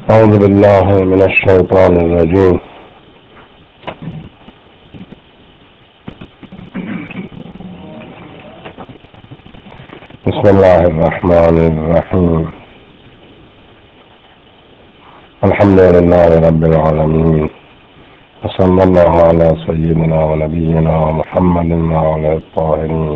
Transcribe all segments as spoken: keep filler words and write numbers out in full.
أعوذ بالله من الشيطان الرجيم. بسم الله الرحمن الرحيم. الحمد لله رب العالمين، وصلى الله على سيدنا ونبينا محمد وعلى الطاهرين.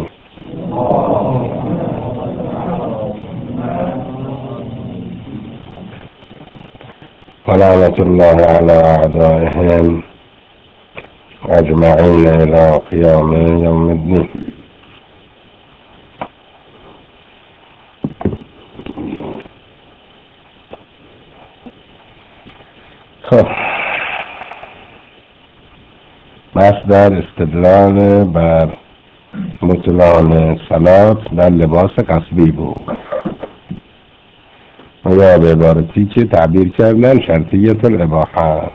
ولعنة الله على أعدائهم أجمعين إلى قيام يوم الدين. خب، بس در استدلال بر بطلان صلات در لباس قصبی بود و یا به عبارتی که تعبیر کردن شرطیت الاباحه.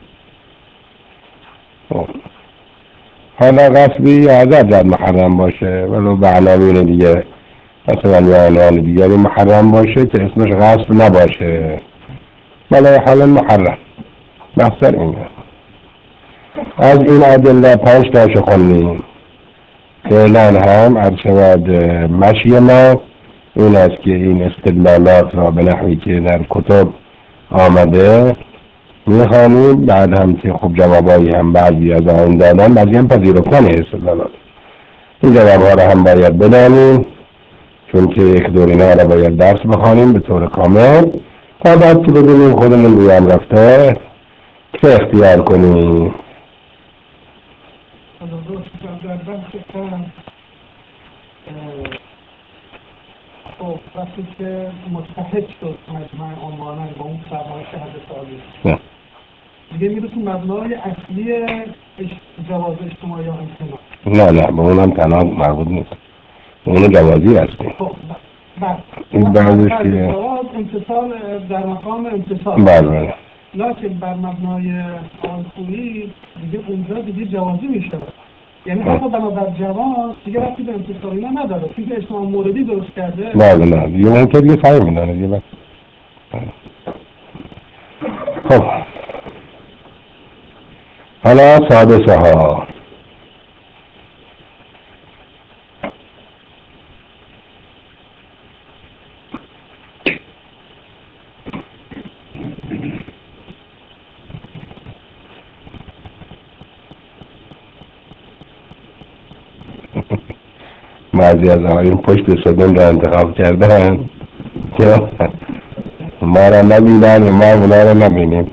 حالا قصبی عدد در محرم باشه ولو به عناوین دیگه، مثلا یا عنوان دیگری محرم باشه که اسمش غصب نباشه ولی حالا محرم. بحثر اینه. از این ادله پنج تاشو خوندیم. فعلا هم ارشد مشی ما این است که این استدلالات را به نحوی که در کتب آمده میخوانیم، بعد هم که خب جوابایی هم بعضی از آن دادن، بعضی هم پذیرفتن استدلالات. این جوابها را هم باید بدانیم چون که یک دور اینا را باید درس بخوانیم به طور کامل تا بعد که ببینیم خودمون رویم رفته چه اختیار کنیم. خب وقتی که متحد شد مجمع عمانن با اون فرمایش حضرت عالی دیگه میره تو مبنای اصلی جواز اجتماعی یا امتناع؟ نه نه به اونم تنها مربوط نیست، اونو جوازی هستیم. خب بله این بعضش که جواز امتصال در مقام امتصال، بله، لیکن بر مبنای آنخونی دیگه اونجا دیگه جوازی میشه. یعنی حتی بنابر جواز دیگه وقتی به امتصال اینا نداره چون که اجتماع موردی درست کرده. بله نه دیگه اون که دیگه سعی میدانه دیگه. بس خب حالا سادسه ها. بعضی از آقایون پشت سدون را انتخاب کردن که ما را نبینن و ما اونا را نبینیم.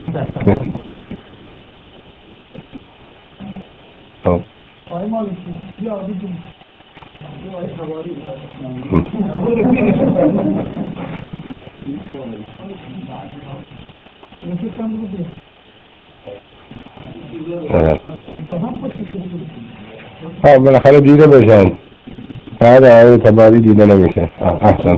خب آقای مالکی بیا بگیم ها بالاخره دیده بشن، بعد آقای تباری دیده نمیشه. احسن.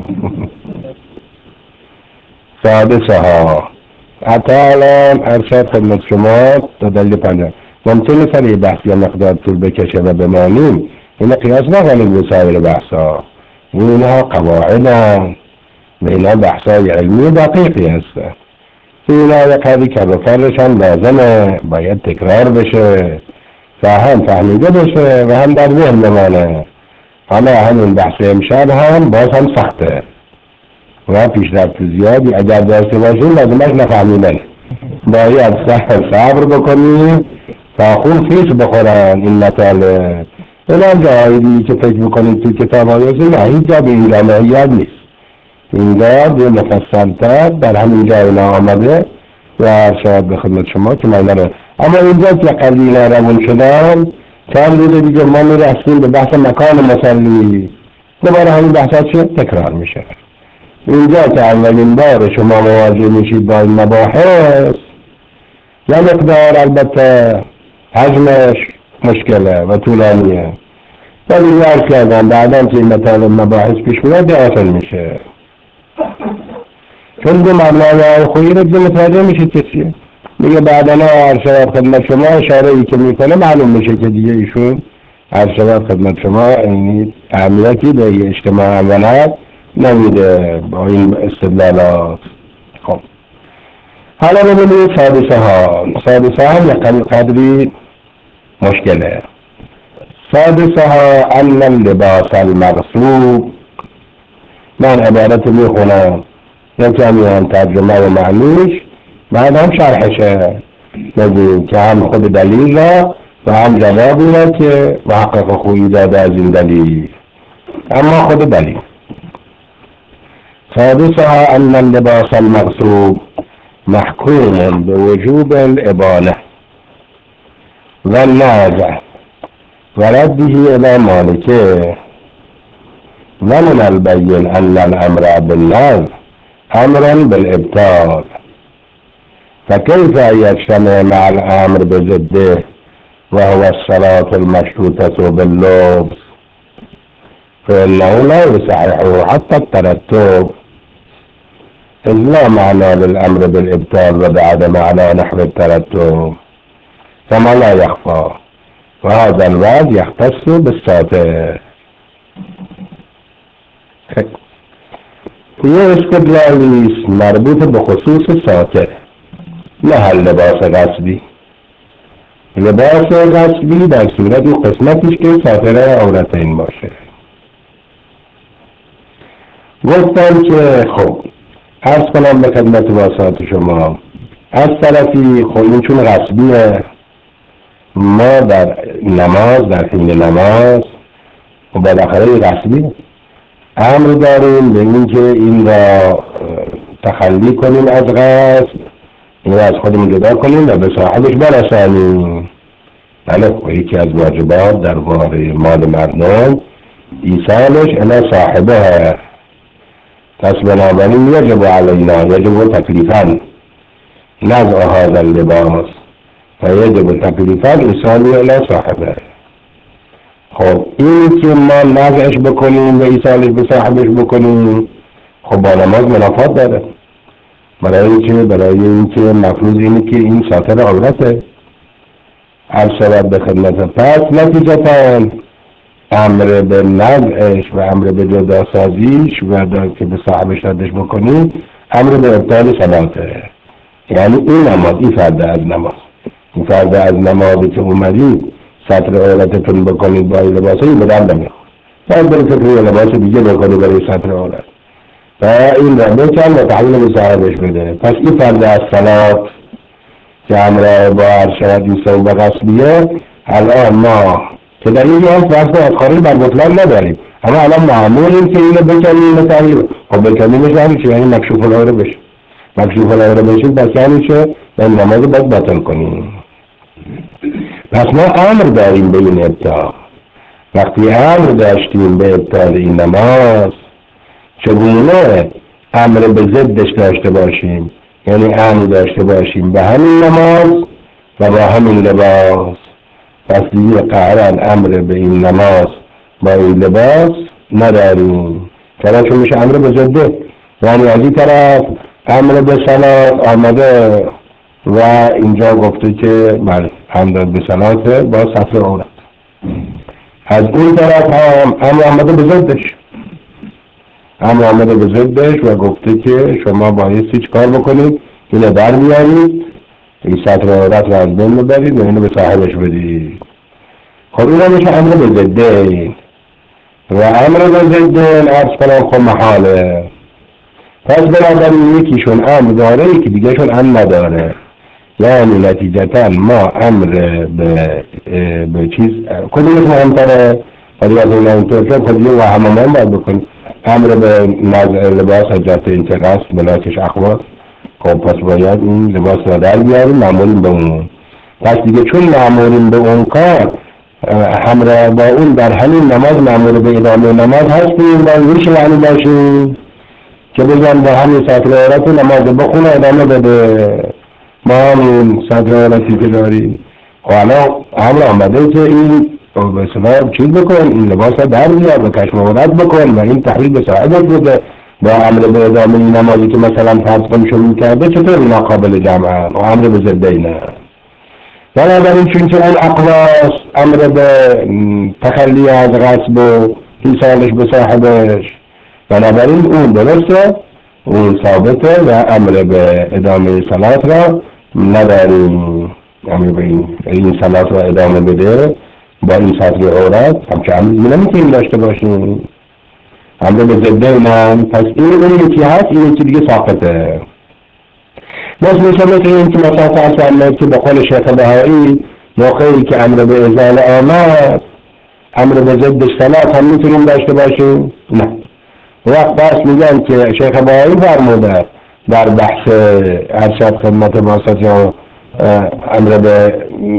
سادسه ها. حتی الان ارشاد خدمت شما تا دلیل پنجم ممکنه سر یه بحث یا مقدار طول بکشه و بمانیم، اینه قیاس نکنید به سایر بحث ها. اینها قواعدن و اینها بحث های علمی دقیقی هستن. اینها یک قدری که بفرشن لازمه باید تکرار بشه و هم فهمیده بشه و هم در ذهن بمانه. حالا همین بحث امشب هم باز هم سخته و پیشرفت زیادی اگر داشته باشیم لازمش نفهمیدن. باید صبر بکنیم تا خون خیش بخورن این مطالب. اینا جایدی که فکر بکنید توی کتاب آیوزی نه هیچ جا به این جامعیت نیست. اینجا به مفصلتر در همین جا اینا آمده و شاید به خدمت شما که من داره. اما اینجا که قلیل روان شدن چند روز دیگه ما میرسیم به بحث مکان مسلی، دوباره همین بحثات چه تکرار میشه. اینجا که اولین بار شما مواجه میشید با این مباحث یا مقدار البته حجمش مشکله و طولانیه ولی یاد کردم بعدم که این مطالب مباحث پیش میاد آسان میشه چون دو مبنای خویی رو دیگه متوجه میشید که چیه. میگه بعدنا ارشاد خدمت شما اشاره ای که میکنه معلوم میشه که دیگه ایشون ارشاد خدمت شما اینی اهمیتی به اجتماع امانت نمیده با این استدلالات. خب حالا ببینید سادسه ها سادسه ها یک قدری مشکله. سادسه ها ان اللباس المغصوب، من عبارت میخونم یکی هم ترجمه و معنیش بعد هم شرحشه بگیم که هم خود دلیل را و هم جوابی را که محقق خویی داده از این دلیل، اما خود دلیل. سادسها ان اللباس المغصوب محکوم بوجوب الابانه و النازع و رده الى مالکه و من البین ان الامر بالنازع امرا بالابطال، فكيف يجتمع مع الامر بضده وهو الصلاة المشروطة باللبس، فإنه لا يصححه حتى الترتب، إذ لا معنى للأمر بالإبطال وبعدم على نحو الترتب كما لا يخفى، وهذا الوعد يختص بالساتر. یه استدلالی مربوط به خصوص ساتر، نه لباس غصبی. لباس غصبی در صورت و قسمتیش که ساتر عورتین باشه. گفتم که خب عرض کنم به خدمت واسط شما، از طرفی خب این چون غصبیه ما در نماز در حین نماز و بالاخره غصبیه امر داریم به این که این را تخلی کنیم از غصب، این را از خودمون جدا کنیم و به صاحبش برسانیم. بله و یکی از واجبات در باره مال مردم ایصالش الی صاحبه، پس بنابراین یجب علینا یجب تکلیفا نزع هذا اللباس و یجب تکلیفا ایصالی الی صاحبه. خب این که ما نزعش بکنیم و ایصالش به صاحبش بکنیم خب با نماز منافات داره، برای اینکه برای اینکه مفروض اینه که این ساتر عورته. هر شود به خدمت پس نتیجتاً امر به نزعش و امر به جدا سازیش و که به صاحبش ردش بکنیم امر به ابطال صلاته. یعنی این نماز، این فرد از نماز، این فرد از نمازی که اومدید سطر عورتتون بکنید با این لباسه به درد نمیخوره، باید برید فکر یه لباس دیگه بکنید برای سطر عورت و این را بکن و تحویل به صاحبش بده. پس این فرد از صلات که امر با عرشت ایسان به غصبیه، الان ما که در این هم فرض از خارج بر بطلان نداریم، اما الان معمولیم که اینو بکنیم به تحویل. خب بکنیمش یعنی چه؟ یعنی مکشوف العوره بشه. مکشوف العوره بشیم پس یعنی چه؟ یعنی نماز باید باطل کنیم. پس ما امر داریم به این ابطال. وقتی امر داشتیم به ابطال این نماز، چگونه امر به ضدش داشته باشیم؟ یعنی امر داشته باشیم به همین نماز و با همین لباس. پس دیگه قهرن امر به این نماز با این لباس نداریم، چرا چون میشه امر به ضده. یعنی از این طرف امر به صلات آمده و اینجا گفته که بله امر به صلات با سطر عورت، از اون طرف هم امر آمده به ضدش، امر آمده به ضدش و گفته که شما بایستی چی کار بکنید؟ اینو در بیارید، این سطر عورت رو از بین ببرید و اینو به صاحبش بدید. خب این رو میشه امر به ضده و امر به ضده عرض کنم خب محاله. پس بنابراین یکیشون امر داره یکی دیگهشون امر نداره، یعنی نتیجتا ما امر به به چیز کدومش مهمتره؟ خیلی از این اینطور که خیلی و هممان باید بکنید امر به نزع لباس از جهت انتقاص ملاکش اخبار. خب پس باید این لباس را در بیاریم معمولیم به اون. پس دیگه چون معمولیم به اون کار همراه با اون در همین نماز معمول به ادامه نماز هستیم و میشه یعنی باشیم که بگم به همین سطر عورت نماز بخونه ادامه بده. ما همین سطر عورتی که داریم حالا امر آمده که این به اصطلاح چیز بکن، این لباس را در بیار و کشم عورت بکن و این تحویل به صاحبت بده. با امر به ادامه این نمازی که مثلا فرض کنیم شروع کرده چطور اینا قابل جمعه و امر به ضد اینه؟ بنابراین چون که اون اقواس امر به تخلی از غصب و ایصالش به صاحبش، بنابراین اون درسته اون ثابته و امر به ادامه صلات را نداریم. امر به این, این صلات را ادامه بده با این سطر عورت هم که امر نمیتونیم داشته باشیم. امر به ضده من پس این اون یکی هست، این یکی دیگه ساقطه. بس مثل مثل این که مثلا فرسانه که به قول شیخ بهایی موقعی که امر به ازاله آمد امر به ضد صلات هم میتونیم داشته باشیم؟ نه. وقت بس میگن که شیخ بهایی فرموده در بحث ارشاد خدمت واسط یا امر به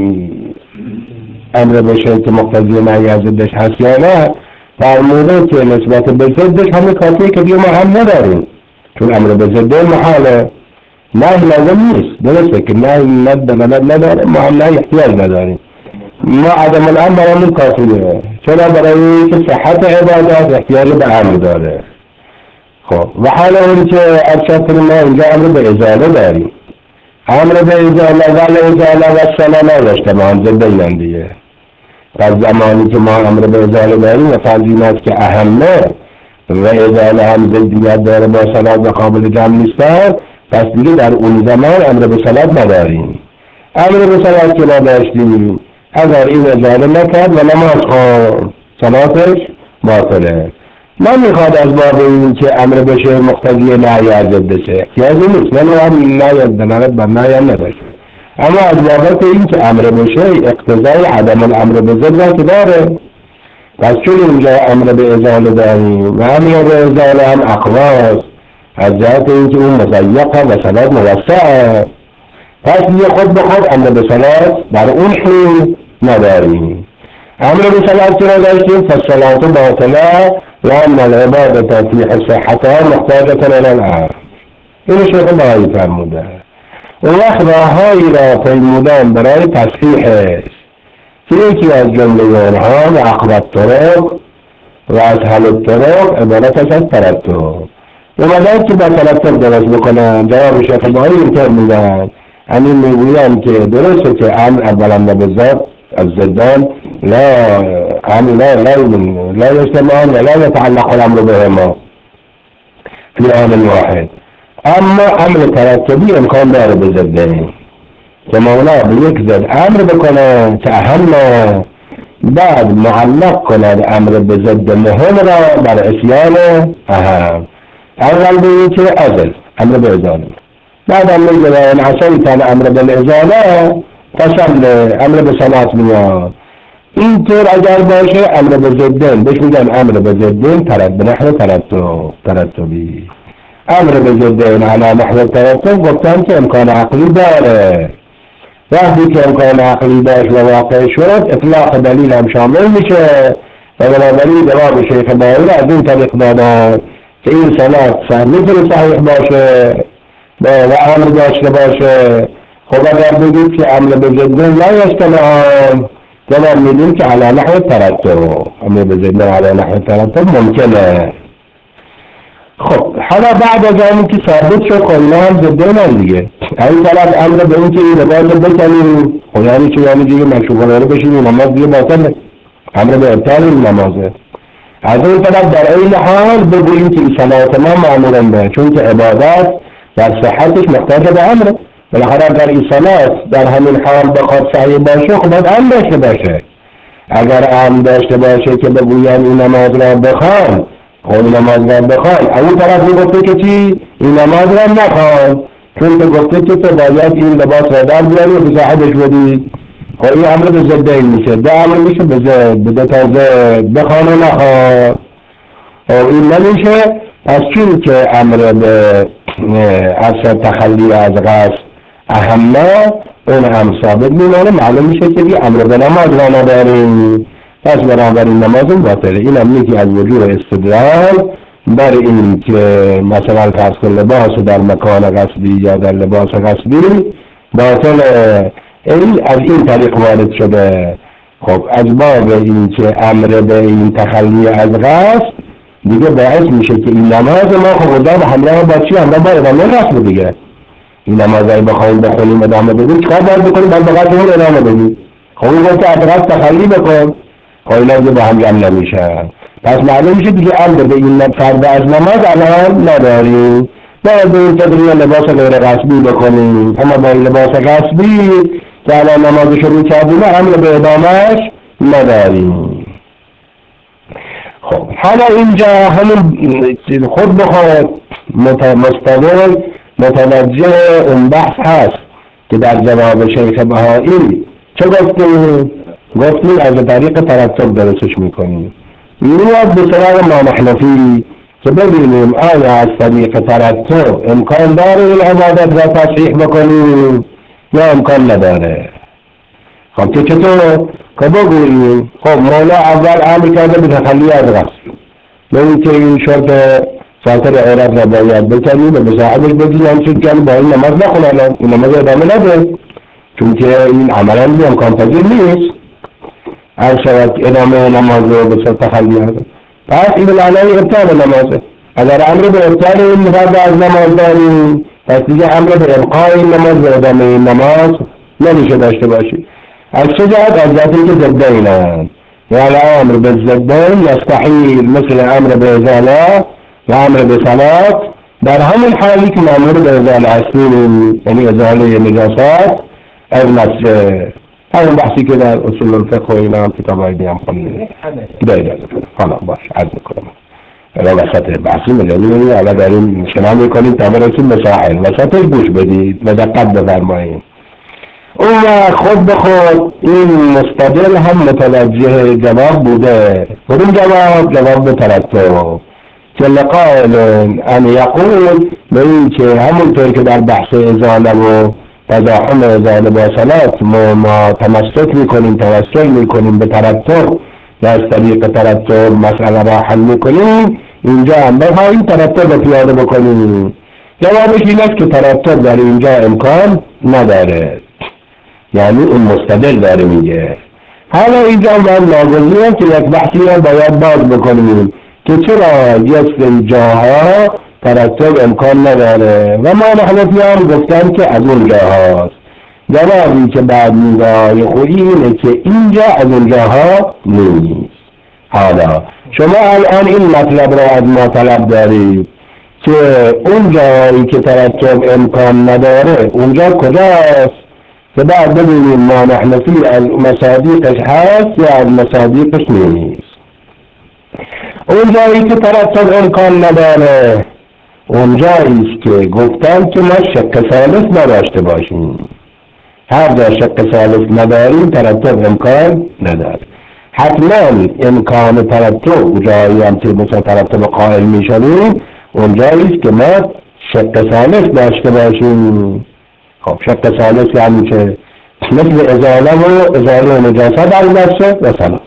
امر به شیء که مقتضی نهی از ضدش هست یا نه، فرموده که نسبت به ضدش همه کافیه که دیگه ما هم نداریم، چون امر به ضد محاله، نهی لازم نیست. درسته که نهی نداریم نداره، ما هم نهی احتیاج نداریم، ما عدم الامر برامون کافیه، چرا؟ برای که صحت عبادت احتیاج به امر داره. خب و حالا اون که ارشاد کنیم ما اینجا امر به ازاله داریم، امر به ازاله و ازاله و سلامه نداشتمان ضدن دیگه. پس زمانی که ما امر به ازاله داریم و فرضیمت که اهمه و ازاله هم ضدیت داره با صلات و قابل جمع نیستن، پس دیگه در اون زمان امر به صلات نداریم. امر به صلات که نداشتیم اگر این ازاله نکرد و نماز خواه صلاتش باطله. من میخواد از باب این که امر بشه مقتضی نهی از ضدشه احتیاجی نیست، من هم نهی از دلالت بر نهی هم نداشت، اما از بابت این که امر بشه اقتضای عدم الامر به ضد را که داره. پس چون اینجا امر به ازاله داریم و امر به ازاله هم اقواس از جهت این که اون مضیقه و صلات موسعه، پس دیگه خود به خود امر به صلات در اون حین نداریم. امر به صلات که نداشتیم فالصلات باطله لأن العبادة في صحتها محتاجة إلى الأمر. این شیخ بهایی فرموده. اون وقت راههایی را پیمودن برای تصحیحش که یکی از جمله اونها و اقرب طرق و از حل الطرق عبارتش از ترتب. اومدن که با ترتب درست بکنن. جواب شیخ بهایی اینطور میگن، همین میگویم که درسته که امر اولا و بالذات از ضدان لا امر لا لا لا يجتمعان ولا يتعلق الامر بهما في آن واحد، اما امر ترتبی امکان داره به ضدن که مولا به یک ضد امر بکنه که اهم بعد معلق کند امر به ضد مهم را بر اسیان اهم. اول به که ازل امر به ازاله، بعد هم میگه این عصیتن امر به ازاله تصل امر به صلات میاد. اینطور اگر باشه امر به ضدن بهش میگن امر به ضدن ترتب به نحو ترتب ترتبی. امر به ضدن علی نحو ترتب گفتن که امکان عقلی داره، وقتی که امکان عقلی داشت و واقع شد اطلاق دلیل هم شامل میشه و بنابراین جواب شیخ بهایی از این طریق دادن که این صلات صحیح میتونه صحیح باشه و امر داشته باشه. خب اگر بگید که امر به ضدن لا یجتمعان جواب میدیم که علی نحو ترتب، امر به ضدن علی نحو ترتب ممکنه. خب حالا بعد از آنی که ثابت شد خب اینا هم ضدن دیگه، این طرف امر به این که این رباط بکنیم خب یعنی چه؟ یعنی دیگه مشروع بشیم نماز دیگه باطل، امر به ابطال این نمازه. از این طرف در این حال بگوییم که این صلات ما معمولا به چون که عبادت در صحتش محتاج به امر، بالاخره اگر این صلات در همین حال بخواد صحیح باشه خب باید امر داشته باشه. اگر امر داشته باشه که بگویم این نماز را بخوان خب این نماز را بخوان، اون طرف میگفته که چی؟ این نماز را نخوان، چون که گفته که تو باید این لباس را در بیاری و به صاحبش بدی. خب این امر به ضد این میشه، ده امر میشه به ضد به دو تا ضد بخوان و نخوان. خب این نمیشه. پس چون که امر به اصل تخلی از قصد اهمه اون هم ثابت میمانه، معلوم میشه که دیگه امر به نماز را نداریم، پس بنابراین نماز باطله. این هم یکی از وجوه استدلال بر این که مثلا فرض کن لباس در مکان قصدی یا در لباس قصدی باطل، این از این طریق وارد شده. خب از باب این که امر به این تخلی از قصد دیگه باعث میشه که این نماز ما خب ادام همراه با چی؟ همراه با ادامه قصد دیگه. این نمازهایی بخواهیم بخونیم ادامه بدیم چکار باید بکنیم؟ باید بقید اون ادامه بدیم. خب اون گفت که اطراف تخلی بکن، خب اینا دیگه با هم جمع نمیشن. پس معلوم میشه دیگه امر به این فرد از نماز الان نداریم. باید به این تدریه لباس غیر غصبی بکنیم، اما با لباس غصبی که الان نماز شروع کردیم حمل به ادامهش نداریم. خب حالا اینجا همون خود به خود مستقل متوجه اون بحث هست که در جواب شیخ بهایی چه گفتیم؟ گفتیم از طریق ترتب درستش میکنیم. میاد به سراغ ما حنفی که ببینیم آیا از طریق ترتب امکان داره این عبادت را تصحیح بکنیم یا امکان نداره. خب که چطور؟ که بگوییم خب مولا اول امر کرده به تخلی از غصب، به این که این شرط ساتر عورت را باید بکنیم و به صاحبش بگیم همچون که با این نماز نخونن، این نماز ادامه نده، چون که این عملا امکان پذیر نیست هر شود ادامه نماز رو به صورت تخلی از. پس این معنی ابطال نمازه. اگر امر به ابطال این فرد از نماز داریم پس دیگه امر به ابقای این نماز و ادامه این نماز نمیشه داشته باشیم. از چه جهت؟ از جهتی که ضدینند، یعنی امر به ضدین یستحیل، مثل امر به ازاله و امر به صلات، در همین حالی که مأمور به ازاله هستیم، یعنی ازاله نجاست از مسجد. همون بحثی که در اصول الفقه و اینا هم کتابای دیگه هم خوندیم. دیگه حالا باش عرض میکنم. حالا وسط بحثی مجازی حالا داریم شنا میکنیم تا برسیم به ساحل، وسطش گوش بدید و دقت بفرمایید. اون خود به خود این مستدل هم متوجه جواب بوده. کدوم جواب؟ جواب به ترتب که لقائل ان یقول به این که همونطور که در بحث ازاله و تزاحم ازاله با صلات ما تمسک میکنیم، توسل میکنیم به ترتب و از طریق ترتب مسئله را حل میکنیم، اینجا هم بها این ترتب را پیاده بکنیم. جوابش این است که ترتب در اینجا امکان نداره، یعنی اون مستدل داره میگه. حالا اینجا من ناگزیرم که یک بحثی را باید باز بکنیم که چرا یک جاها ترتب امکان نداره و ما حنفی هم گفتن که از اون جاهاست. جوابی که بعد میگه خویی اینه که اینجا از اون جاها نیست. حالا شما الان این مطلب را از ما طلب دارید که اون جایی که ترتب امکان نداره اونجا کجاست؟ که بعد ببینیم ما حنفی از مصادیقش هست یا از مصادیقش نیست. اون جایی که ترتب امکان نداره اون جاییست که گفتن که ما شق ثالث نداشته باشیم. هر جا شق ثالث نداریم ترتب امکان نداره. حتما امکان ترتب جایی هم که مثلا ترتب قائل میشویم اون جاییست که ما شق ثالث داشته باشیم. خب شق ثالث یعنی که مثل ازاله و ازاله و نجاست از نفسه و صلات.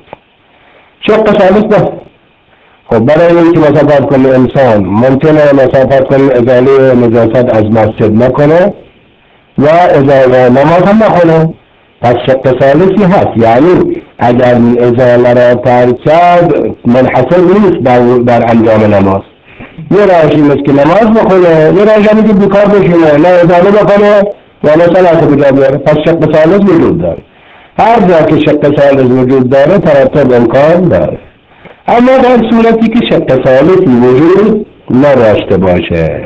شق ثالث نه. خب برای اینکه مسافت کنه انسان ممکنه مسافت کنه ازاله و نجاست از مسجد نکنه و ازاله نماز هم نخونه، پس شق ثالثی هست. یعنی اگر ازاله را ترک کرد منحصر نیست در, در انجام نماز. یه راهشی مثل که نماز بخونه، یه راهش همی که بیکار بشونه، نه ازاله بکنه و نه صلات بجا بیاره، پس شق ثالث وجود داره. هر جا که شق ثالث وجود داره ترتب امکان داره. اما در صورتی که شق ثالثی وجود نداشته باشه،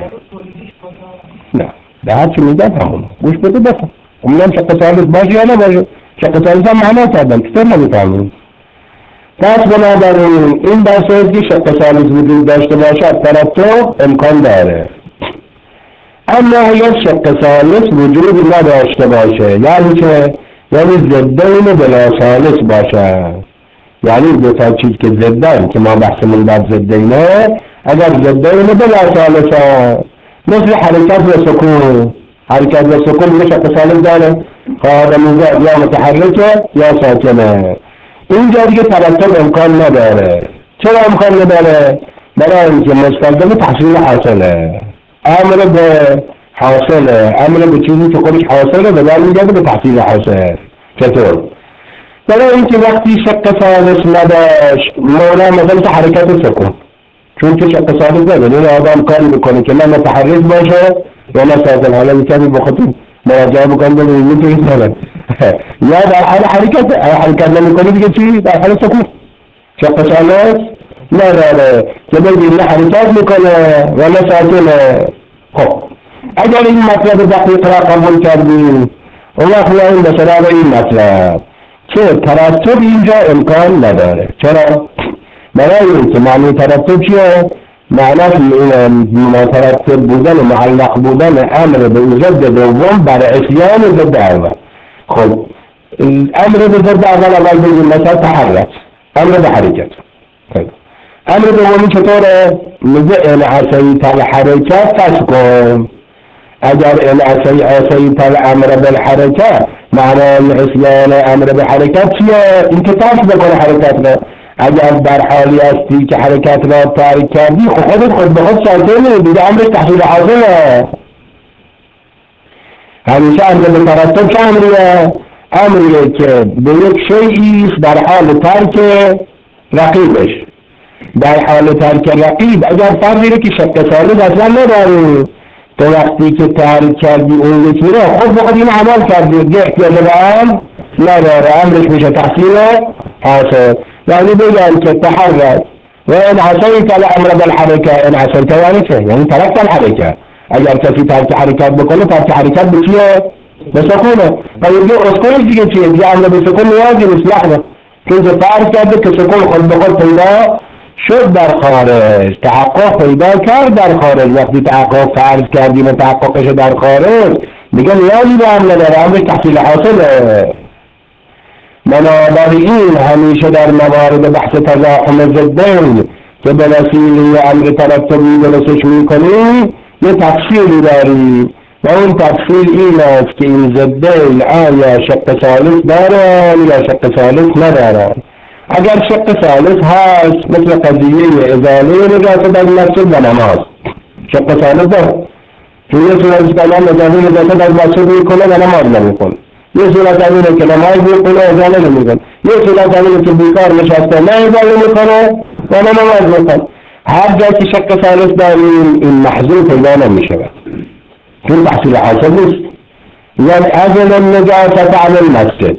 نه به هر چی میگم همون گوش بده بفهم. امیدم شق ثالث باشه یا نباشه. شق ثالث هم معنا کردم چطور نمیفهمیم. پس بنابراین این بحثی که شق ثالث وجود داشته باشه ترتب امکان داره. اما اگر شق ثالث وجود نداشته باشه یعنی که یعنی ضدین بلا ثالث باشه، یعنی دو تا چیز که ضدن که ما بحثمون در ضدینه، اگر ضدین بلا ثالثه مثل حرکت و سکون، حرکت و سکون میشه شق ثالث داره، خواهد میگه یا متحرکه یا ساکنه. اینجا دیگه ترتب امکان نداره. چرا امکان نداره؟ برای اینکه مستلزم تحصیل حاصله. امر به حاصله، امر به چیزی که خودش حاصله به برمیگرده به تحصیل حاصل. چطور؟ برای اینکه وقتی شق ثالث نداشت مولا مثلا حرکت سکون، چون که شق ثالث نداره این آدم کاری بکنه که نه متحرک باشه یا نه ساکن. حالا میکنی بخاطر مراجعه بکنم ببینیم که این ساله یا در حال حرکت حرکت نمیکنی دیگه چی؟ در حال سکون. شق ثالث نداره که بگیم نه حرکت میکنه و نه ساکنه. خب اگر این مطلب دقیق را قبول کردیم اون وقت این به سراغ این مطلب که ترتب اینجا امکان نداره. چرا؟ برای اینکه معنی ترتب چیه؟ معنی مترتب بودن و معلق بودن امر به ضد دوم بر عصیان ضد اول. خب امر به ضد اول اول بگیم مثلا تحرک، امر به حرکت. خب امر دومی چطوره؟ میگه ان عصیت الحرکت تسکن. اگر ان عصیت الامر بالحرکت معنی عصیان امر به حرکت چیه؟ این که ترک بکنه حرکت را. اگر در حالی هستی که حرکت را ترک کردی خب خودت خود به خود ساکنه دیگه، امرش تحصیل حاصله. همیشه امر به ترتب چه امریه؟ امریه که به یک شیئی در حال ترک رقیبش. در حال ترک رقیب اگر فرضی رو که شک ثالث اصلا نداری، تو وقتی که ترک کردی اون یکی رو خود به خود این عمل کردی دیگه احتیاج به امر نداره، امرش میشه تحصیل حاصل. یعنی بگم که تحرک و ان عصیت الامر بالحرکت، ان عصیت یعنی چه؟ یعنی ترکت الحرکت. اگر کسی ترک حرکت بکنه ترک حرکت به چیه؟ به سکونه. و اینجا اسکونش دیگه چیه؟ دیگه امر به سکون نیازی نیست. لحظه چون که ترک کرده که سکون خود به خود پیدا شد در خارج، تحقق پیدا کرد در خارج. وقتی تحقق فرض کردیم و تحققش در خارج دیگه نیازی به امر نداره، امرش تحصیل حاصله. بنابراین همیشه در موارد بحث تزاحم ضدین که به وسیله امر ترتبی درستش میکنی یه تفصیلی داری و اون تفصیل این است که این ضدین آیا شق ثالث دارن یا شق ثالث ندارن. اگر شق ثالث هست مثل قضیه ازاله نجاست در مسجد و نماز شق ثالث داره، چون یه صورت کلام ازاله نجاست در مسجد میکنه و نماز نمیکنه، یه صورت همینه که نماز میکنه ازاله نمیکنه، یه صورت همینه که بیکار نشسته نه ازاله میکنه و نه نماز میکنه. هر جا که شق ثالث داریم این محضور پیدا نمیشود چون تحصیل حاصل نیست. یعنی ازل النجاست عن المسجد،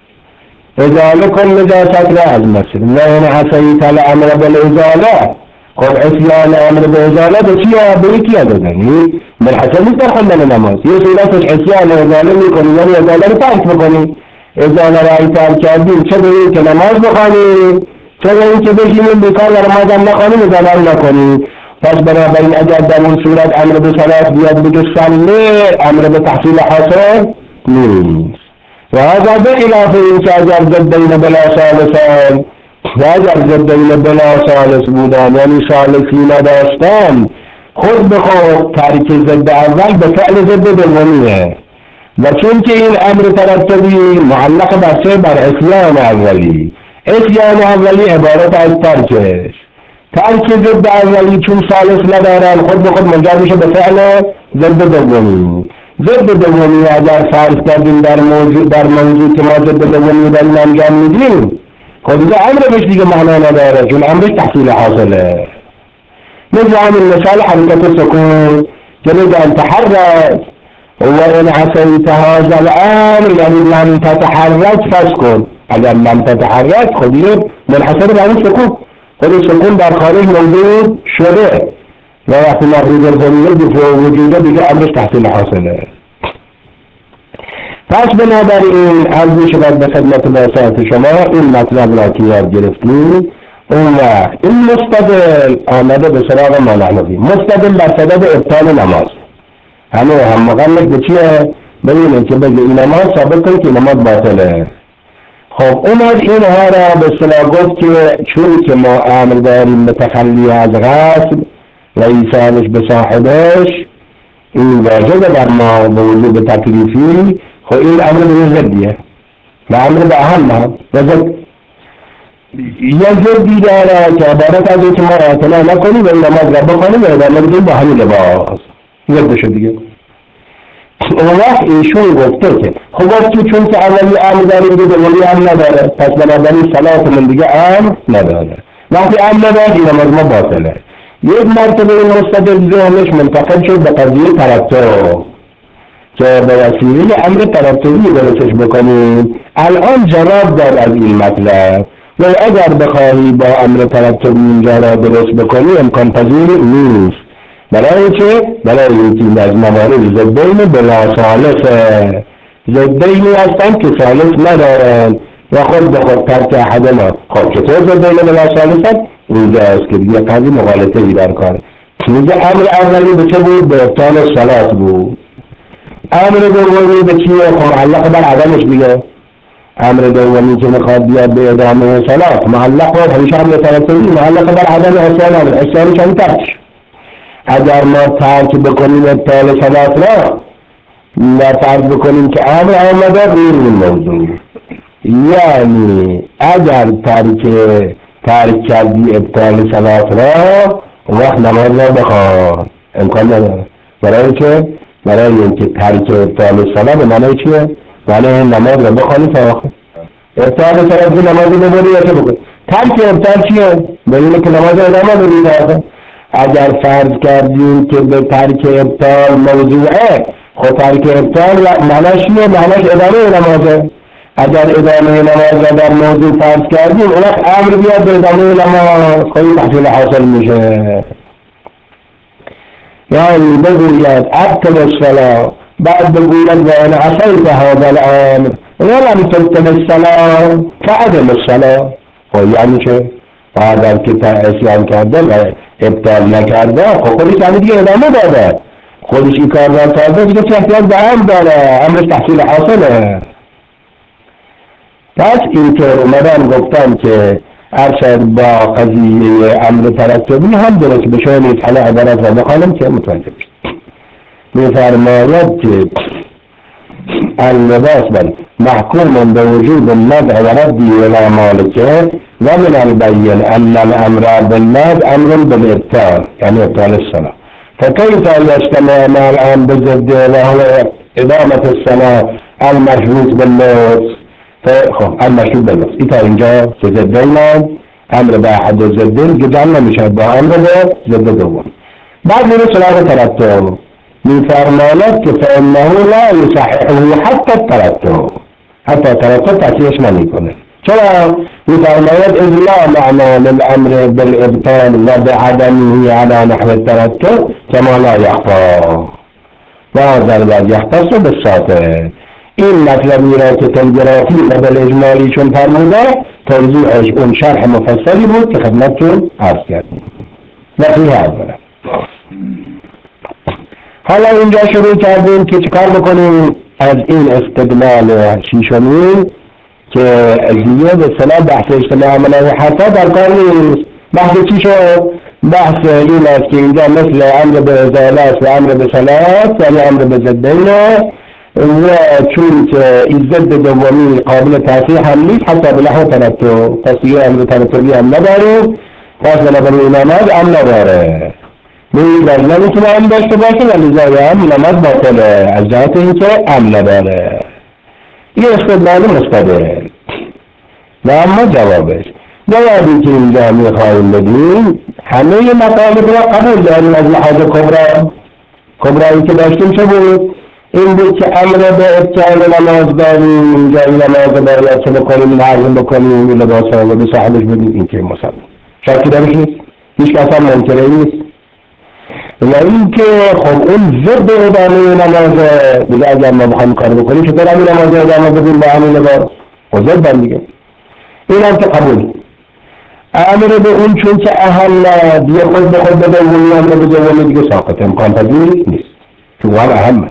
ازاله کن نجاست را از مسجد. و این عصیت الامر بالازاله، خب عصیان امر به ازاله به چیه؟ به یکی ازدنی بالحسن نیست در خوندن نماز. یه صورتش عصیان ازاله میکنی یعنی ازاله رو ترک بکنی، ازاله را ای ترک کردیم چه به این که نماز بخوانی چه به این که بشینیم بیکار و نماز هم نخوانیم ازاله رو نکنی. پس بنابراین اگر در اون صورت امر به صلات بیاد بگه صلی، امر به تحصیل حاصل نیست. و هذا بخلاف این که اگر ضدین بلا ثالثان و اگر ضدین بلا ثالث بودن یعنی ثالثی نداشتن خود به خود ترک ضد اول به فعل ضد دومیه. و چون که این امر ترتبی معلق بر چه؟ بر عصیان اولی. عصیان اولی عبارت از ترکش، ترک ضد اولی چون ثالث ندارن خود به خود منجر میشه به فعل ضد دومی. ضد دومی اگر فرض کردیم در موضوع در موضوع که ما ضد دومی داریم انجام میدیم خود دیگه امرش دیگه معنا نداره چون امرش تحصیل حاصله. مثل همین مثال حرکت سکون که میگن تحرک و ان عصیت هذا الامر یعنی لم تتحرک فاسکن. اگر لم تتحرک خود دیگه منحصر به همین سکون، خود سکون در خارج موجود شده و وقتی مخروج الضمیر وجوده دیگه امرش تحصیل حاصله. پس بنابراین عرض شود به خدمت باسط شما این مطلب را که یاد گرفتیم. اون این مستدل آمده به سراغ ما نحنفی، مستدل بر صدد ابطال نماز. همه هم مقلق به چیه؟ ببینید که بگه این نماز ثابت کنه که نماز باطله. خب اومد اینها را به اصطلاح گفت که چون که ما امر داریم به تخلی از غصب و ایصالش به صاحبش این واجبه در ما به وجود تکلیفی. خب این امر به ضدیه و امر به اهم هم و ضد یه ضدی داره که عبارت از این که ما اعتنا نکنیم و این نماز را بخونیم و ادامه بدیم با همین لباس ضدشه دیگه. اون وقت ایشون گفته که خب وقتی چون که اولی امر داریم دیگه دومی امر نداره پس بنابراین صلات من دیگه امر نداره. وقتی امر نداره این نماز ما باطله. یک مرتبه این مستدل ذهنش منتقل شد به قضیه ترتب که به وسیله امر ترتبی درستش بکنیم. الان جواب داد از این مطلب و اگر بخواهی با امر ترتبی اینجا را درست بکنی امکان پذیر نیست. برای چه؟ برای اینکه از موارد ضدین بلا ثالثه، ضدینی هستن که ثالث ندارن و خود به خود ترک احدنا. خب چطور ضدین بلا ثالثه؟ اینجا است که دیگه قضی مغالطه ای در کار. میگه امر اولی به چه بود؟ به ابطال صلات بود. امر دومی به چیه؟ خب معلق بر عدمش دیگه. امر دومی که میخواد بیاد به ادامه صلات معلق بر همیشه امر ترتیبی معلق بر عدم عصیان، عصیانش هم ترک. اگر ما ترک بکنیم ابطال صلات را و فرض بکنیم که امر آمده غیر این موضوع، یعنی اگر ترک ترک کردی ابطال صلات را وقت نماز را بخوان امکان نداره. برای چه؟ برای اینکه ترک ابطال صلات به معنی چیه؟ معنی نماز را بخوانی تا آخر. ابطال صلات که نماز رو ببری یا چه بکن؟ ترک ابطال چیه؟ به اینه که نماز را ادامه بدی تا آخر. اگر فرض کردیم که به ترک ابطال موضوعه، خب ترک ابطال معنیش چیه؟ معنیش ادامه نمازه. اگر ادامه نماز را در موضوع فرض کردیم اون وقت امر بیاد به ادامه نماز، خیلی تحصیل حاصل میشه. یعنی بگوید ابطل الصلاة، بعد بگوید و انا عصیت هذا الامر ولم تبطل الصلاة فعدم الصلاة. خب یعنی چه؟ بعد که عصیان کرده و ابطال نکرده خب خودش یعنی دیگه ادامه داده، خودش این کار را کرده دیگه چه احتیاج به امر داره؟ امرش تحصیل حاصله. پس اینطور اومدن گفتن که ارشد با قضیه امر ترتبی هم درست بشه. نیست حالا عبارت را بخوانم که متوجه بشید. میفرماید که اللباس بل محکوم به وجود النزع و ردی الى مالکه و من البین ان الامر بالنزع امر بالابطال یعنی ابطال الصلاة. فكيف يجتمع مع الامر بالضد وهو ادامة الصلاة المشروط باللبس؟ خب المشروط باللبس ایتا اینجا که ضدین امر به احد الضدین که جمع نمیشه با امر به ضد دوم. بعد میره سراغ ترتب. میفرماید که فانه لا یصححه حتی الترتب، حتی ترتب تصحیحش نمیکنه. چرا؟ میفرماید اذ لا معنی للامر بالابطال و بعدمه على نحو الترتب كما لا يخفى و هذا الذي يختص بالساطع. این مطلبی را که تلگرافی و بالاجمالی چون فرموده توضیحش اون شرح مفصلی بود که خدمتتون عرض کردیم. وقتی هست حالا اینجا شروع کردیم که چیکار بکنیم از این استدلال شیشمین که دیگه به اصطلاح بحث اجتماع عمله حتی در کار نیست. بحث چی شد؟ بحث این است که اینجا مثل امر به ازالت و امر به صلات یعنی امر به ضدینه و چون که این ضد دومی قابل تصحیح هم نیست حتی به لحاظ ترتب، پس دیگه امر ترتبی هم نداره، پس بنابراین نماز هم نداره. این در نمیتونه هم داشته باشه و لذا هم نماز باطله از جهت اینکه هم نداره. این استدلال مستدل. و اما جوابش جوابی که اینجا میخواهیم بدیم همه مطالب را قبول داریم از لحاظ کبرا. کبرایی که داشتیم چه بود؟ این بود که امر به ابطال نماز داریم، اینجا این نماز باید چه بکنیم، لازم بکنیم، این لباس را به صاحبش بدیم. این که مسلم شکی دارش نیست، هیچ کس هم منکره نیست. و این که خب اون ضد ادامه نمازه دیگه. اگر ما بخوایم کار بکنیم چطور همین نمازه ادامه بدیم با همین لباس؟ و ضد هم دیگه. این هم که قبول امر به اون چون که اهل دیگه خود به خود بده اونی امر به دومی دیگه ساقط امکان پذیر نیست چون هم اهمه.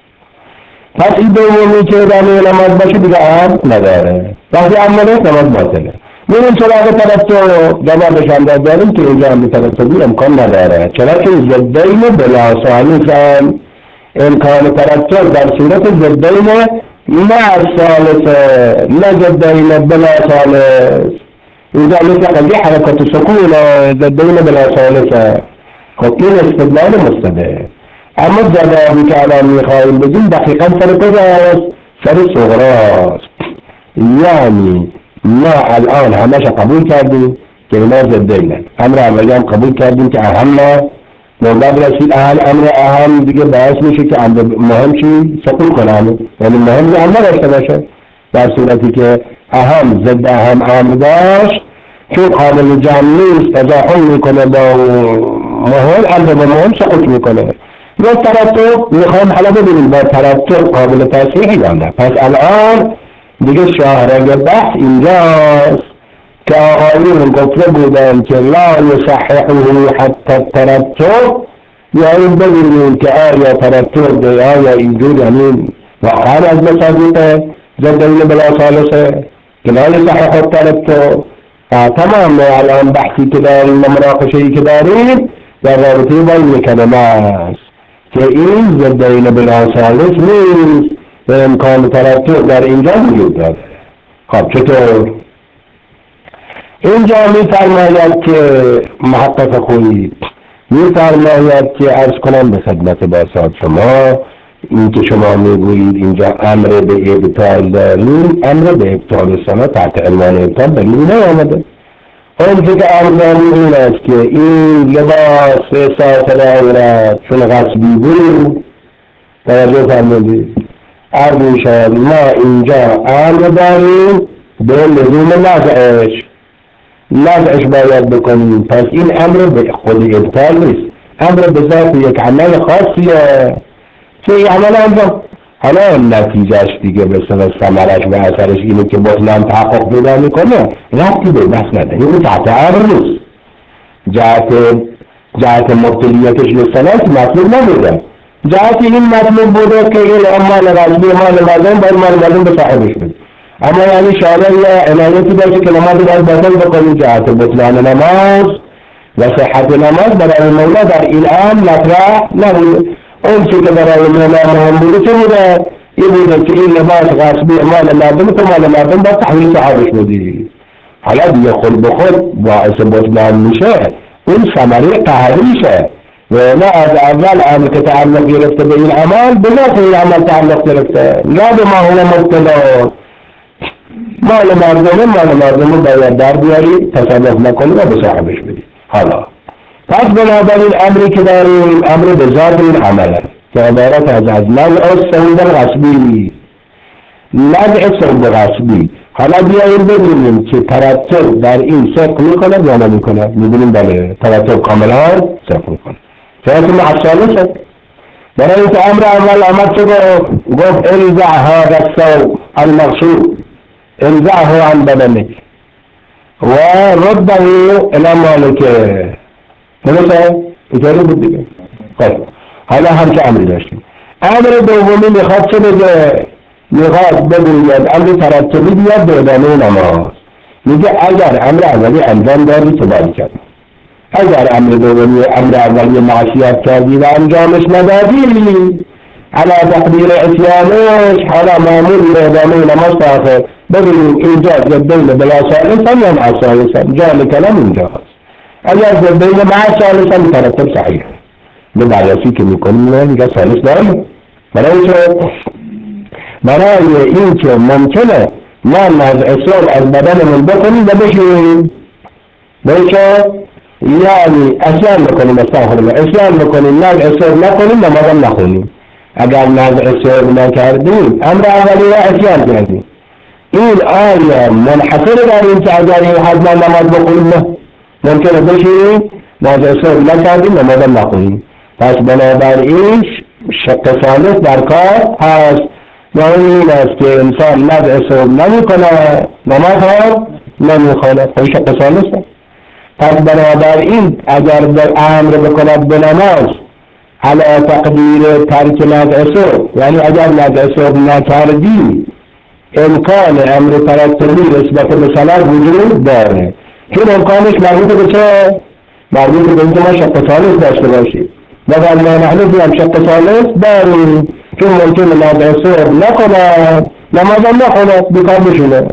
پس این دومی که ادامه نماز باشه دیگه اهم نداره. وقتی امره نماز باطله. میریم سراغ ترتب. جوابش هم داریم که اینجا هم ترتبی امکان نداره. چرا که ضدین بلا ثالثن. امکان ترتب در صورت ضدین نه ثالثه، نه ضدین بلا ثالث. اینجا مثل قضیه حرکت سکون ضدین بلا ثالثه. خب این استدلال مستدل. اما جوابی که الان میخواهیم بگیم دقیقا سر کجاست؟ سر صغراست. یعنی ما الان همش قبول کردیم که اینا ضدینه. امر اولی هم قبول کردیم که اهم نوبت رسید اهل امر اهم دیگه باعث میشه که امر مهم چی؟ سکون کنه. یعنی مهم اهم داشته باشه. در صورتی که اهم ضد اهم امر داشت چون قابل جمع نیست تزاحم میکنه با مهم امر به مهم سقوط میکنه. یا ترتب میخوایم حالا ببینیم با ترتب قابل تصحیح یا نه. پس الان دیگه شاهرگ بحث اینجاست که آقایون گفته بودن که لا یصححه حتی ترتب، یعنی ببینیم که آیا ترتب ده آیا اینجور یعنی واقعا از مصادیق زدین بلا ثالثه که لا یصححه ترتب. تمام الان بحثی که داریم و مناقشه‌ای که داریم در رابطه با این کلمه است که این زدین بلا ثالث نیست و امکان ترتب در اینجا وجود داره. خب چطور؟ اینجا می فرماید که محقق خویی می فرماید که عرض کنم به خدمت باسط شما این که شما میگویید اینجا امر به ابطال داریم، امر به ابطال سنا تحت عنوان ابطال به این نیامده. اون که امر داریم این است که این لباس ساتر عورت چون غصبی بود توجه فرمودید عرض میشود ما اینجا امر داریم به لزوم نزعش نزعش باید بکنیم. پس این امر به خود ابطال نیست، امر به ذات یک عمل خاصیه که این عمل انجام حالا نتیجهش دیگه به سبب ثمرش و اثرش اینه که بطلان تحقق پیدا میکنه ربطی به بحث نداره. این تحت امر نیست، جهت جهت مبتلیتش لسنات مطلوب نبوده، جهت این مطلوب بوده که این امال غزبی مال مردم باید مال مردم به صاحبش بده. اما یعنی شارع یا عنایتی داشته که نماز باید باطل بکنیم جهت بطلان نماز و صحت نماز برای مولا در این امر مطرح نبوده. اون چی که برای مولا مهم بوده چه بوده؟ این بوده که این لباس غصبی مال مردم تو مال مردم باید تحویل صاحبش بدی. حالا دیگه خود به خود باعث بطلان میشه، اون ثمره قهریشه و نه از اول امر که تعلق گرفته به این عمل به ذات این عمل تعلق گرفته، نه به ما هو مبتلا. مال مردمه مال مردمه باید در بیاری تصرف نکنی و به صاحبش بدی. حالا پس بنابراین امری که داریم امر به ذات این عمله که عبارت از از نزع صوب غصبی نزع صوب غصبی. حالا بیاییم ببینیم که ترتب در این صدق میکنه یا نمیکنه. میبینیم بله ترتب کاملا صدق میکنه. ترتب محصاله شد برای اینکه امر اول آمد چه گفت؟ گفت انزع هذا الثوب المغصوب انزعه عن بدنك و رده الى مالکه. درسته؟ اینطوری بود دیگه. خب حالا هم که امری داشتیم. امر دومی میخواد چه بگه؟ میخواد بگوید امر ترتبی بیاد به ادامه نماز. میگه اگر امر اولی انجام دادی که باید کرد، اگر امر دومی امر اولی معصیت کردی و انجامش ندادی علا تقدیر عصیانش حالا معمول به ادامه نماز تا آخر. ببینیم اینجا زدین بلا ثالثا یا مع ثالثا، جای کلام اینجا هست. اگر زدین مع ثالثا ترتب صحیح به بررسی که میکنیم میگه ثالث داریم. برای چه؟ برای این که ممکنه ما نزع صوب از بدنمون بکنیم و بشیم برای چه؟ یعنی اسلام بکنیم استغفرالله اسلام بکنیم نزع صوب نکنیم نمازم نخونیم. اگر نزع صوب نکردیم امر اولی را اسلام کردیم. این آیا منحصر در این که اگر این حد نماز بخونیم نه ممکنه بشیم نزع صوب نکردیم نمازم نخونیم. پس بنابراین شق ثالث در کار هست و این است که انسان نزع صوب نمی کنه نماز ها نمی خواند. خب شق ثالث هست. پس بنابراین اگر در امر بکند به نماز علا تقدیر ترک نزع صوب، یعنی اگر نزع صوب نکردی امکان امر ترتبی نسبت به صلاة وجود داره. چون امکانش مربوط به چه؟ مربوط به اینکه ما شق ثالث داشته باشیم و در ما نحن هم شق ثالث داریم چون ممکن نزع صوب نکند نمازم نخوند بیکار بشونه.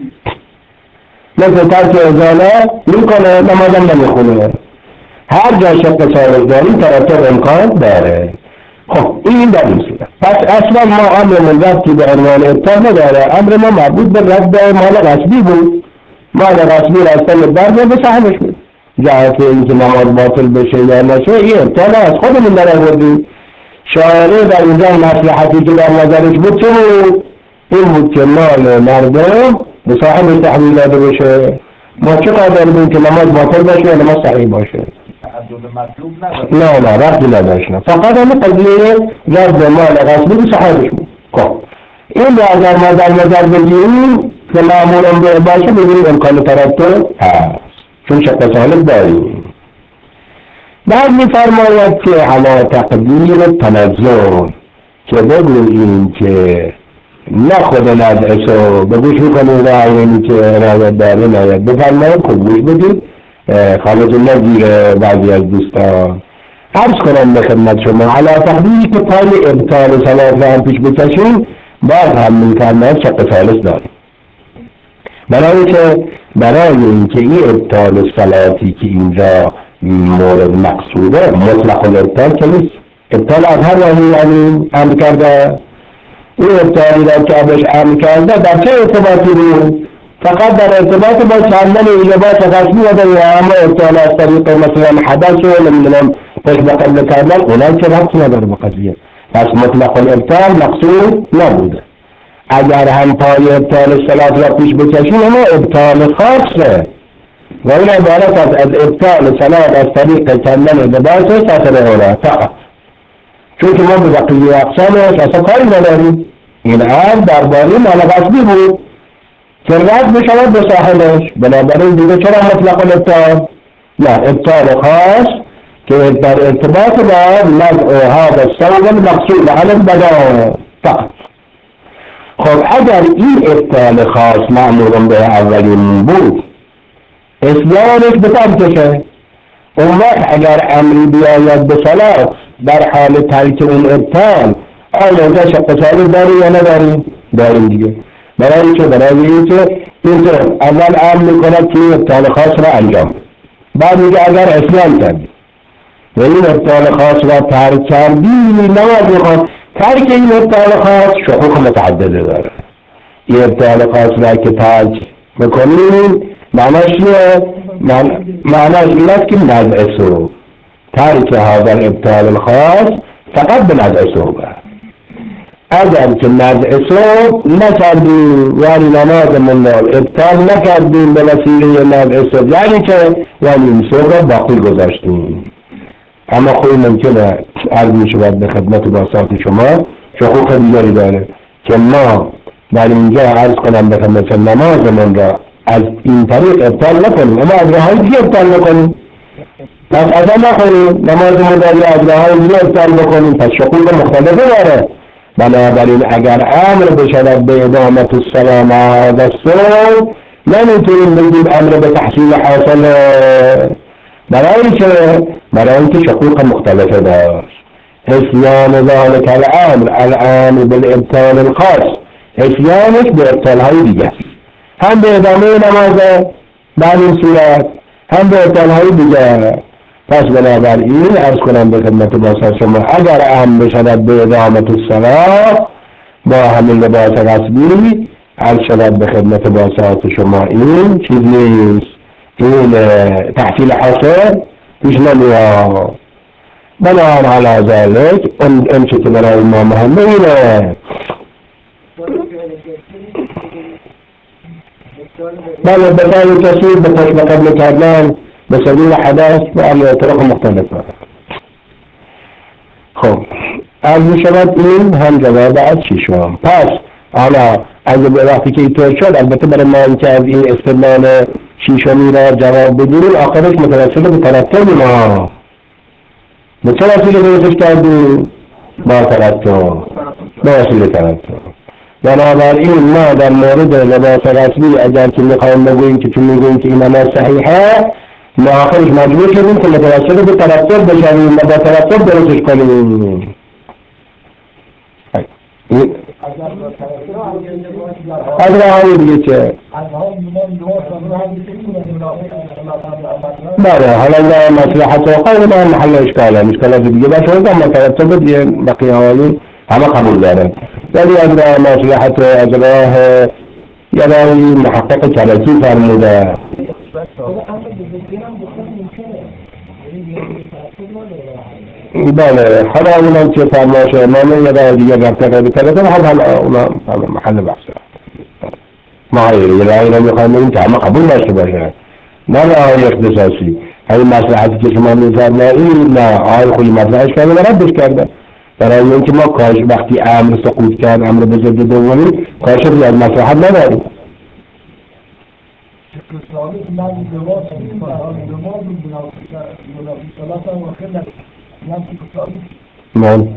مثل ترک ازاله میکنه نمازم نمیخونه. هر جا شق ثالث داریم ترتب امکان داره. خب این در این صورت. پس اصلا ما امرمون ربطی به عنوان ابطال نداره. امر ما مربوط به رد مال غصبی بود. مال غصبی را اصلا در به صاحبش بود. جهت اینکه نماز باطل بشه یا نشه این ابطال از خودمون در آوردیم. شارع در اینجا مصلحتی که در نظرش بود چه بود؟ این بود که مال مردم به صاحبش تحویل داده بشه. ما چه قادر بودیم که نماز باطل باشه یا نماز صحیح باشه؟ تعدد مطلوب نداره. نه نه ربطی نداشتن، فقط همین قضیه رد مال غصبی به صاحبش بود. خب این رو اگر ما در نظر بگیریم که معمولا به باشه بگیریم امکان ترتب هست، چون شق سالک داریم. بعد می‌فرماید که علی تقدیر تنزل، که بگوییم که نه خود نزعشو به گوش میکنید و اینی که رایت داره نایت بفرمایید، خود گوش بدید خالتون نگیره بعضی از دوستان. عرض کنم به خدمت شما علی تقدیری که پای ابطال صلات رو هم پیش بکشیم، باز هم میفرماید شق ثالث داریم، برای که برای اینکه این ابطال صلاتی که اینجا مورد مقصوده مطلق الابطال که نیست، ابطال از هر راهی یعنی امر کرده، این ابطالی را که ابش امر کرده در چه ارتباطی بود؟ فقط در ارتباط با کندن ایجابات غصبی و در اما ابطال از طریق مثلا حدث و نمیدونم پشت بقبل کردن اونایی که ربط نداره به قضیه، پس مطلق الابطال مقصود نبوده. اگر هم پای ابطال صلات را پیش بکشیم اما ابطال خاصه و این عبارت از ابطال صلات از طریق کندن لباس سطر اوله فقط، چون که ما به بقیه اقسامش اصلا کاری نداریم. این امر درباره مال غصبی بود که رد بشود به صاحبش، بنابراین دیگه چرا مطلق الابطال؟ نه، ابطال خاص که در ارتباط با نزع هذا الثوب المقصود علی البدن فقط. خب اگر این ابطال خاص معمولا به اولین بود، اصلاحش به تن کشه، اون وقت اگر امری بیاید به صلات در حال ترک اون ابطال، آیا اونجا شق ثالث داری یا نداری؟ داریم دیگه. برای چه؟ برای اینکه اینطور اول امر میکند که ابطال خاص را انجام، بعد میگه اگر اصلاح کردی و این ابطال خاص را ترک کردی نماز میخواد. ترک این ابطال خاص شقوق متعدده داره. این ابطال خاص را که ترک بکنیم معناش چیه؟ معناش این است که نزع سو ترک هذا الابطال الخاص فقط به نزع سو. اگر که نزع سو نکردیم یعنی نمازمون را ابطال نکردیم به وسیله نزع سو، یعنی که یعنی این سو را باقی گذاشتیم. اما خوی ممکنه عرض می شود به خدمت باسات شما شقوق دیگری داره که ما در اینجا عرض کنم به خدمت نمازمون را از این طریق ابطال نکنیم، اما از راه های دیگه ابطال نکنیم. پس اصلا نخوریم نمازمون را از راه های دیگه ابطال بکنیم، پس شقوق مختلفه داره. بنابراین اگر امر بشود به ادامت السلام هذا الصوم نمیتونیم بگیم امر به تحصیل حاصل، برای چه؟ برای اینکه شقوق مختلفه داشت. اسیان ذالک الامر الامر بالابطال الخاص، اسیانش به ابطال های دیگه، هم به ادامه نماز در این صورت هم به ابطال های دیگه. پس بنابراین عرض کنم به خدمت باسط شما اگر امر بشود به ادامت الصلاة با همین لباس غصبی، عرض شود به خدمت باسط شما این چیز نیست، این تحصیل حاصل پیش نمیاد. بنابراین علی ذلک اون چه که برای ما مهمه اینه. بله بطور کثیر به پشت قبل کردن به سبیل حدث و علی طرق مختلفه. خب از می شود این هم جواب از ششم. پس حالا اگه به وقتی که اینطور شد البته برای ما این که از این استدلال شیشمی را جواب بدونیم آخرش متوسل به ترتب ما به چه وسیله درستش کردیم؟ با ترتب، با وسیله ترتب. بنابراین ما در مورد لباس رسمی اگر که میخوایم بگوییم که چون میگوییم که این نماز صحیحه، ما آخرش مجبور شدیم که متوسل به ترتب بشویم و با ترتب درستش کنیم. از راه دیگه چه؟ بله حالا در مصلحت و قول ما محل اشکاله، اشکالات دیگه باشه و ما ترتب دیگه بقیه هایی همه قبول دارن، ولی از راه مصلحت و از راه یه راهی محقق کلکی فرموده. بله حالا اونم که فرماشه ما یه راه دیگه رفته قیلی ترتب هم حالا اونم محل بحثه. ما یه راهی رو میخوایم بگیم که همه قبول داشته باشه، نه راهی اختصاصی. همین مصلحتی که شما می‌فرمایید نه آقای خویی مطرحش کرده و ردش کرده. برای اینکه ما کاش وقتی امر سقوط کرد امر بزرگ دومی کاشفی از مصلحت نداریم. من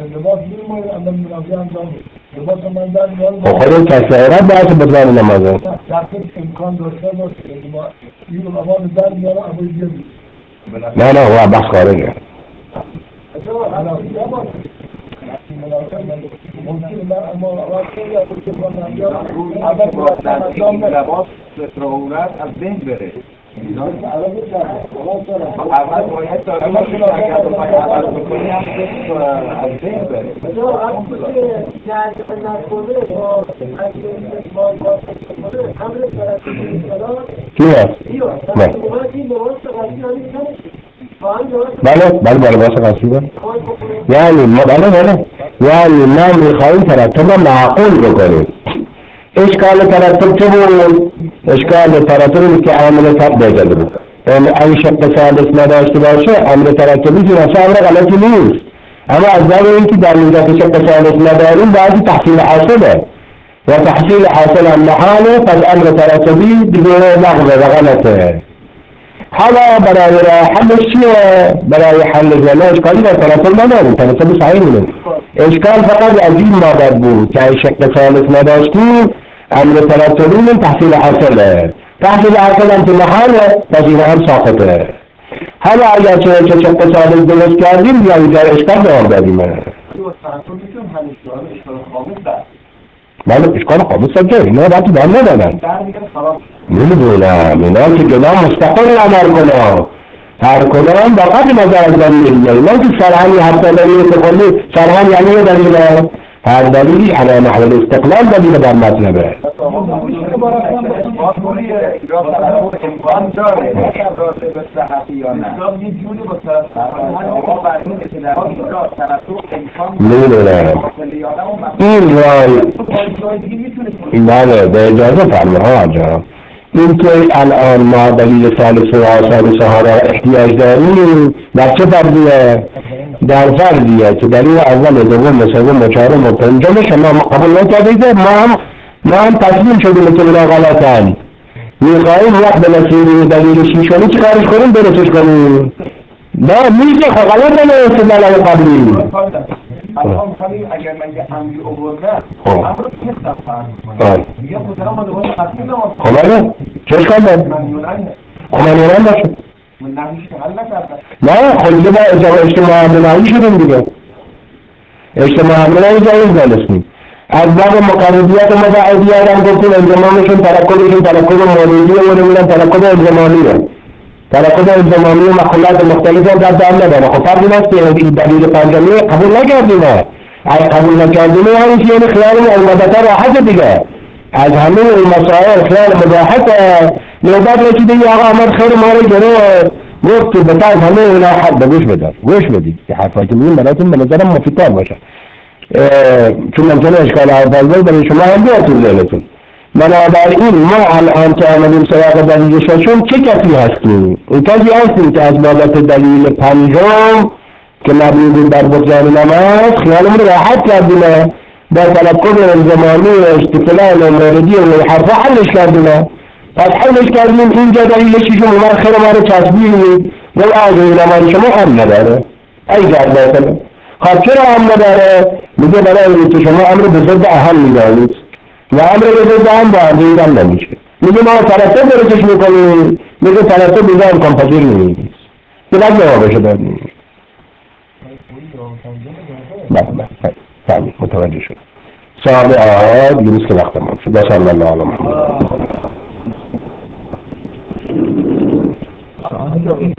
خود کسایرت باعث بطلان نمازه. نه نه هو بحث خارجه. ضرورت از بین بره. اول باید تا اگر بخوای عوض بکنی هم از بین بره. کی هست؟ نه. بله بله بله باشه قصیده. یعنی ما بله بله یعنی ما میخواییم ترتب را معقول بکنیم. اشکال ترتب چه بود؟ اشکال ترتب اینه که عامل تب بجده بود. یعنی اگه شق ثالث نداشته باشه عامل ترتبی که نفسه عامل غلطی نیست. اما از نظر اینکه در اینجا که شق ثالث نداریم باید تحصیل حاصله و تحصیل حاصل هم محاله، پس امر ترتبی دیگه لغوه و غلطه. حالا برای حلش چیه؟ برای حل جمعه اشکالی در ترتب نداریم، ترتب صحیح نیست. اشکال فقط از این مادر بود که ای شق ثالث نداشتیم امر ترتبی من تحصیل حاصله. تحصیل حاصل هم که محاله پس این هم ساقطه. حالا اگر چه شق ثالث درست کردیم یا اینجا اشکال دوام داریم. بله اشکال خاموش سکه اینا باید دام ندادن. نمیدونم اینا که جدا مستقل عمل کنم هر کدام با قد نظر از دلیل اینا که سرحنی حتی دلیل تقلی سرحن یعنی یه دلیل هر دلیلی على نحو الاستقلال دلیل بر مطلبه. نمیدونم این رای بله به اجازه فرمه ها جا این که الان ما دلیل ثالث و ثالث ها را احتیاج داریم در چه فردیه؟ در فردیه که دلیل اول دوم سوم و چهارم و پنجم شما قبول نکردید ما هم ما هم تسلیم شدیم که اینا غلطن. میخواهیم وقت به نصیری دلیل شیشمی چی کارش کنیم درستش کنیم؟ نه میشه خب غلط نه استدلال قبلی. الان خیلی اگر من یه امری آوردم امر رو که تفسیر میگه خودم ما دوباره تفسیر نماز خب بله چه اشکال داره؟ خب من یونان باشه من نمیشه که حل نکردم. نه خب دیگه با اجتماع عملایی شدیم دیگه اجتماع عملایی جایز دانستیم از باب مقربیت مبعدیت هم گفتیم انضمامشون ترکبشون ترکب موردی و نمیدن ترکب انضمامیه ترکب انضمامی و مخلوط مختلف هم در دام نداره. خب فرقی نیست که دلیل پنجمی قبول نکردیم اگه قبول نکردیم یعنی که یعنی خیال اومدتا راحت دیگه از همه این مسائل خیال مباحث نوبت رسیده یا آقا آمد خیر ما رو گروه گفت که بتا از همه اونا حد گوش بدار گوش بدید که حرفایی که میگیم براتون به نظرم مفیدتر باشه چون ممکنه اشکال اول برای شما هم بیاد تو ذهنتون. بنابراین ما الان که آمدیم سراغ دلیل ششم چه کسی هستیم؟ اون کسی هستیم که از بابت دلیل پنجم که مبنی بود بر بطلان نماز خیالمون راحت کردیم با تلقب انضمامی و استقلال و موردی و حرفا حلش کردیم. پس حلش کردیم اینجا دلیل ششم اومد خیر ما رو تصویری و آقای نماز شما هم نداره ای جرد باطله. خب چرا هم نداره؟ میگه برای اینکه شما امر به ضد اهم میدانید و امر به ضد اهم با امر هم نمیشه. میگه ما ترتب درستش میکنیم میگه ترتب دیگه هم کامپاتیبل نیست که باید جوابشو دادیم. بله بله فهمید متوجه شد. صاحب آهاد یونس که وقت من شد صلی الله علیه محمد